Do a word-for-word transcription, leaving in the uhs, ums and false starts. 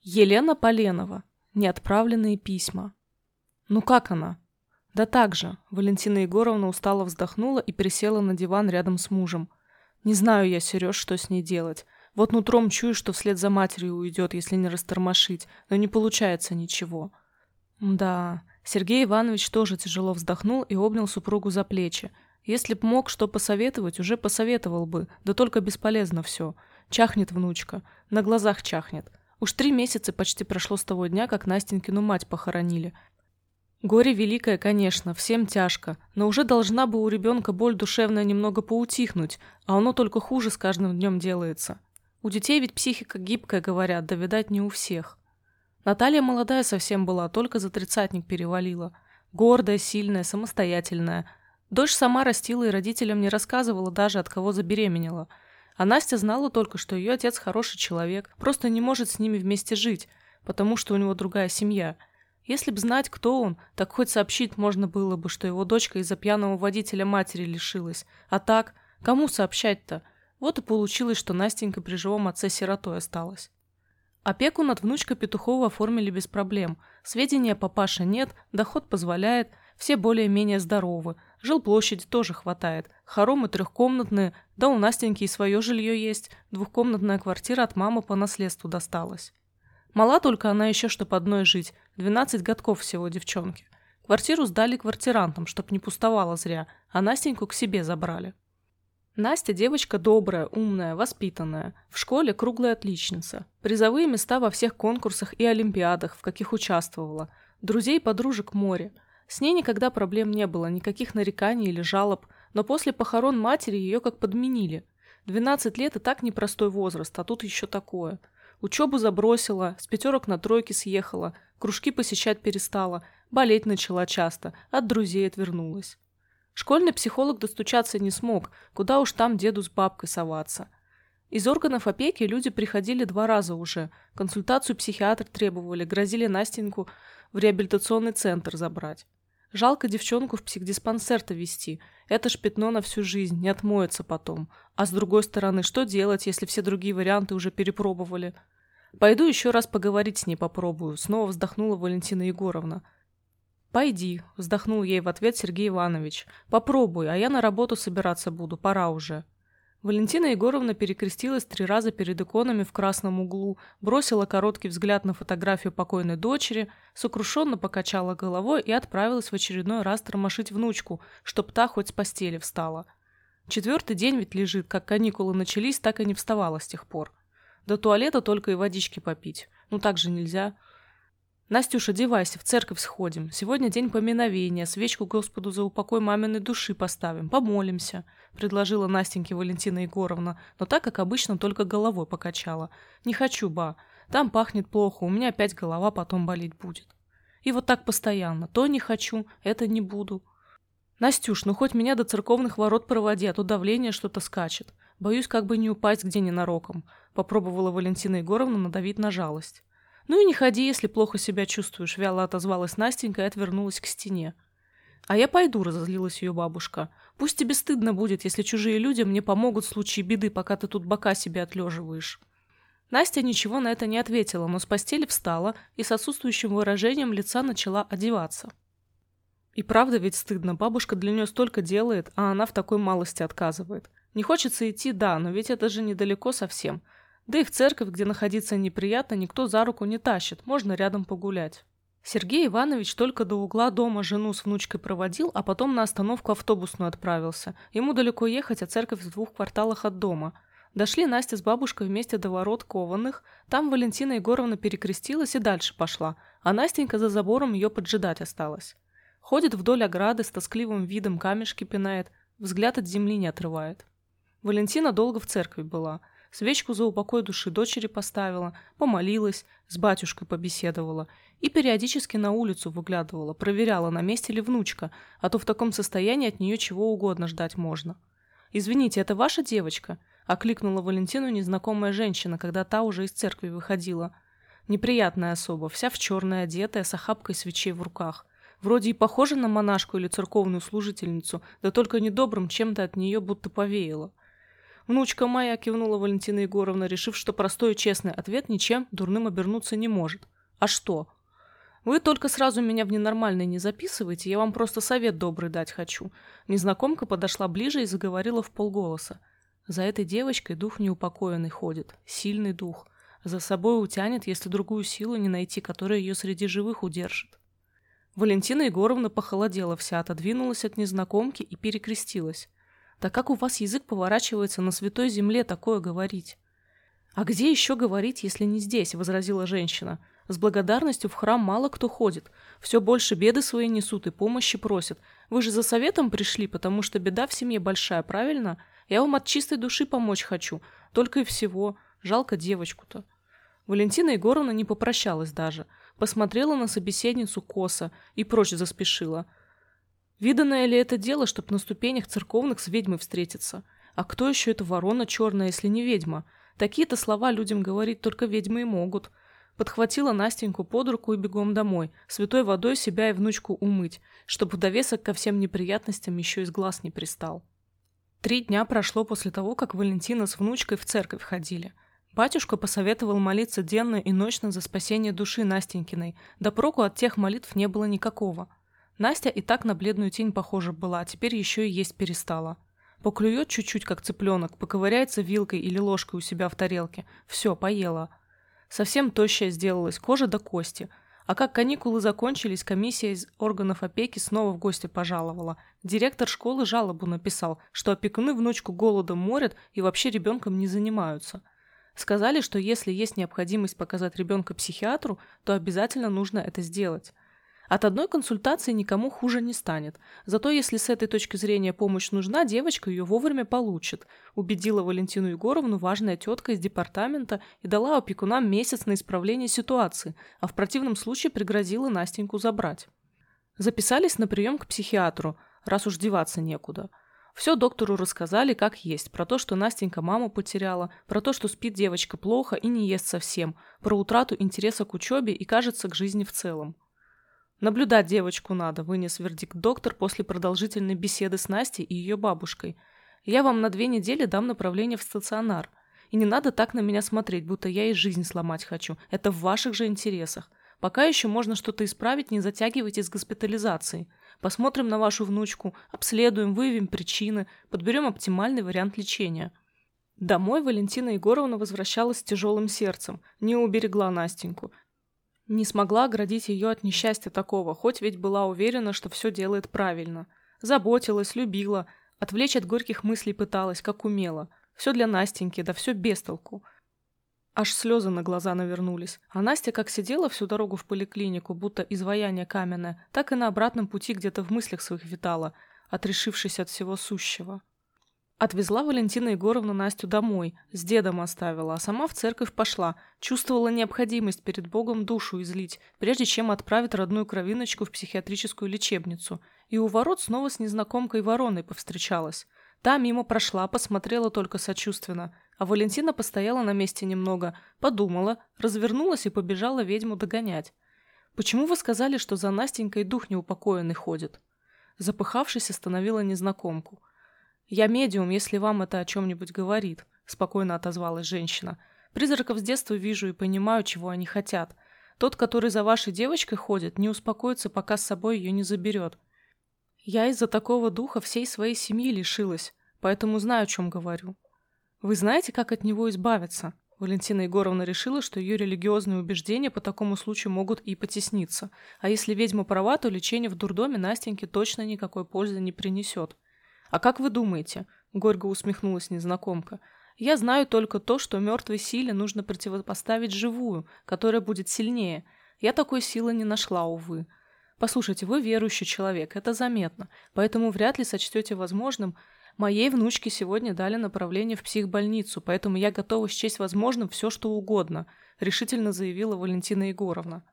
Елена Поленова. Неотправленные письма. Ну как она? Да так же. Валентина Егоровна устало вздохнула и присела на диван рядом с мужем. Не знаю я, Сереж, что с ней делать. Вот нутром чую, что вслед за матерью уйдет, если не растормошить, но не получается ничего. Да, Сергей Иванович тоже тяжело вздохнул и обнял супругу за плечи. Если б мог что посоветовать, уже посоветовал бы, да только бесполезно все. Чахнет внучка, на глазах чахнет. Уж три месяца почти прошло с того дня, как Настенькину мать похоронили. Горе великое, конечно, всем тяжко, но уже должна бы у ребенка боль душевная немного поутихнуть, а оно только хуже с каждым днем делается. У детей ведь психика гибкая, говорят, да, видать, не у всех. Наталья молодая совсем была, только за тридцатник перевалила. Гордая, сильная, самостоятельная. Дочь сама растила и родителям не рассказывала даже, от кого забеременела. А Настя знала только, что ее отец хороший человек, просто не может с ними вместе жить, потому что у него другая семья. Если б знать, кто он, так хоть сообщить можно было бы, что его дочка из-за пьяного водителя матери лишилась. А так, кому сообщать-то? Вот и получилось, что Настенька при живом отце сиротой осталась. Опеку над внучкой Петухова оформили без проблем. Сведения папаша нет, доход позволяет, все более-менее здоровы. Жилплощади тоже хватает. Хоромы трехкомнатные, да у Настеньки и свое жилье есть. Двухкомнатная квартира от мамы по наследству досталась. Мала только она еще, чтоб одной жить. двенадцать годков всего девчонки. Квартиру сдали квартирантам, чтоб не пустовала зря, а Настеньку к себе забрали. Настя девочка добрая, умная, воспитанная. В школе круглая отличница. Призовые места во всех конкурсах и олимпиадах, в каких участвовала. Друзей и подружек море. С ней никогда проблем не было, никаких нареканий или жалоб, но после похорон матери ее как подменили. двенадцать лет и так непростой возраст, а тут еще такое. Учебу забросила, с пятерок на тройки съехала, кружки посещать перестала, болеть начала часто, от друзей отвернулась. Школьный психолог достучаться не смог, куда уж там деду с бабкой соваться. Из органов опеки люди приходили два раза уже, консультацию психиатр требовали, грозили Настеньку в реабилитационный центр забрать. Жалко девчонку в психдиспансер-то везти, это ж пятно на всю жизнь, не отмоется потом. А с другой стороны, что делать, если все другие варианты уже перепробовали? Пойду еще раз поговорить с ней попробую, снова вздохнула Валентина Егоровна. «Пойди», — вздохнул ей в ответ Сергей Иванович. «Попробуй, а я на работу собираться буду, пора уже». Валентина Егоровна перекрестилась три раза перед иконами в красном углу, бросила короткий взгляд на фотографию покойной дочери, сокрушенно покачала головой и отправилась в очередной раз тормошить внучку, чтоб та хоть с постели встала. Четвертый день ведь лежит, как каникулы начались, так и не вставала с тех пор. До туалета только и водички попить. Ну так же нельзя. «Настюша, одевайся, в церковь сходим. Сегодня день поминовения, свечку Господу за упокой маминой души поставим, помолимся», — предложила Настеньке Валентина Егоровна, но так, как обычно, только головой покачала. «Не хочу, ба. Там пахнет плохо, у меня опять голова потом болеть будет». И вот так постоянно. То не хочу, это не буду. «Настюш, ну хоть меня до церковных ворот проводи, а то давление что-то скачет. Боюсь, как бы не упасть где ненароком», — попробовала Валентина Егоровна надавить на жалость. «Ну и не ходи, если плохо себя чувствуешь», — вяло отозвалась Настенька и отвернулась к стене. «А я пойду», — разозлилась ее бабушка. «Пусть тебе стыдно будет, если чужие люди мне помогут в случае беды, пока ты тут бока себе отлеживаешь». Настя ничего на это не ответила, но с постели встала и с отсутствующим выражением лица начала одеваться. И правда ведь стыдно, бабушка для нее столько делает, а она в такой малости отказывает. Не хочется идти, да, но ведь это же недалеко совсем. Да и в церковь, где находиться неприятно, никто за руку не тащит, можно рядом погулять. Сергей Иванович только до угла дома жену с внучкой проводил, а потом на остановку автобусную отправился. Ему далеко ехать, а церковь в двух кварталах от дома. Дошли Настя с бабушкой вместе до ворот кованых, там Валентина Егоровна перекрестилась и дальше пошла, а Настенька за забором ее поджидать осталась. Ходит вдоль ограды, с тоскливым видом камешки пинает, взгляд от земли не отрывает. Валентина долго в церкви была. Свечку за упокой души дочери поставила, помолилась, с батюшкой побеседовала и периодически на улицу выглядывала, проверяла, на месте ли внучка, а то в таком состоянии от нее чего угодно ждать можно. «Извините, это ваша девочка?» – окликнула Валентину незнакомая женщина, когда та уже из церкви выходила. Неприятная особа, вся в черное одетая, с охапкой свечей в руках. Вроде и похожа на монашку или церковную служительницу, да только недобрым чем-то от нее будто повеяло. «Внучка моя», — кивнула Валентина Егоровна, решив, что простой и честный ответ ничем дурным обернуться не может. «А что?» «Вы только сразу меня в ненормальные не записывайте, я вам просто совет добрый дать хочу». Незнакомка подошла ближе и заговорила вполголоса. «За этой девочкой дух неупокоенный ходит, сильный дух. За собой утянет, если другую силу не найти, которая ее среди живых удержит». Валентина Егоровна похолодела вся, отодвинулась от незнакомки и перекрестилась. «Да как у вас язык поворачивается на святой земле такое говорить?» «А где еще говорить, если не здесь?» — возразила женщина. «С благодарностью в храм мало кто ходит. Все больше беды свои несут и помощи просят. Вы же за советом пришли, потому что беда в семье большая, правильно? Я вам от чистой души помочь хочу. Только и всего. Жалко девочку-то». Валентина Егоровна не попрощалась даже. Посмотрела на собеседницу косо и прочь заспешила. Виданное ли это дело, чтоб на ступенях церковных с ведьмой встретиться? А кто еще эта ворона черная, если не ведьма? Такие-то слова людям говорить только ведьмы и могут. Подхватила Настеньку под руку и бегом домой, святой водой себя и внучку умыть, чтобы в довесок ко всем неприятностям еще из глаз не пристал. Три дня прошло после того, как Валентина с внучкой в церковь ходили. Батюшка посоветовал молиться денно и ночно за спасение души Настенькиной, да проку от тех молитв не было никакого. Настя и так на бледную тень похожа была, а теперь еще и есть перестала. Поклюет чуть-чуть, как цыпленок, поковыряется вилкой или ложкой у себя в тарелке. Все, поела. Совсем тощая сделалась, кожа до кости. А как каникулы закончились, комиссия из органов опеки снова в гости пожаловала. Директор школы жалобу написал, что опекуны внучку голодом морят и вообще ребенком не занимаются. Сказали, что если есть необходимость показать ребенка психиатру, то обязательно нужно это сделать. От одной консультации никому хуже не станет. Зато если с этой точки зрения помощь нужна, девочка ее вовремя получит, убедила Валентину Егоровну важная тетка из департамента и дала опекунам месяц на исправление ситуации, а в противном случае пригрозила Настеньку забрать. Записались на прием к психиатру, раз уж деваться некуда. Все доктору рассказали как есть, про то, что Настенька маму потеряла, про то, что спит девочка плохо и не ест совсем, про утрату интереса к учебе и, кажется, к жизни в целом. «Наблюдать девочку надо», — вынес вердикт доктор после продолжительной беседы с Настей и ее бабушкой. «Я вам на две недели дам направление в стационар. И не надо так на меня смотреть, будто я ей жизнь сломать хочу. Это в ваших же интересах. Пока еще можно что-то исправить, не затягивайте с госпитализацией. Посмотрим на вашу внучку, обследуем, выявим причины, подберем оптимальный вариант лечения». Домой Валентина Егоровна возвращалась с тяжелым сердцем, не уберегла Настеньку. Не смогла оградить ее от несчастья такого, хоть ведь была уверена, что все делает правильно. Заботилась, любила, отвлечь от горьких мыслей пыталась, как умела. Все для Настеньки, да все без толку. Аж слезы на глаза навернулись. А Настя как сидела всю дорогу в поликлинику, будто изваяние каменное, так и на обратном пути где-то в мыслях своих витала, отрешившись от всего сущего. Отвезла Валентина Егоровна Настю домой, с дедом оставила, а сама в церковь пошла, чувствовала необходимость перед Богом душу излить, прежде чем отправить родную кровиночку в психиатрическую лечебницу. И у ворот снова с незнакомкой вороной повстречалась. Та мимо прошла, посмотрела только сочувственно, а Валентина постояла на месте немного, подумала, развернулась и побежала ведьму догонять. «Почему вы сказали, что за Настенькой дух неупокоенный ходит?» Запыхавшись, остановила незнакомку. «Я медиум, если вам это о чем-нибудь говорит», — спокойно отозвалась женщина. «Призраков с детства вижу и понимаю, чего они хотят. Тот, который за вашей девочкой ходит, не успокоится, пока с собой ее не заберет. Я из-за такого духа всей своей семьи лишилась, поэтому знаю, о чем говорю». «Вы знаете, как от него избавиться?» Валентина Егоровна решила, что ее религиозные убеждения по такому случаю могут и потесниться. А если ведьма права, то лечение в дурдоме Настеньке точно никакой пользы не принесет. «А как вы думаете?» — горько усмехнулась незнакомка. «Я знаю только то, что мертвой силе нужно противопоставить живую, которая будет сильнее. Я такой силы не нашла, увы. Послушайте, вы верующий человек, это заметно, поэтому вряд ли сочтете возможным. Моей внучке сегодня дали направление в психбольницу, поэтому я готова счесть возможным все, что угодно», — решительно заявила Валентина Егоровна.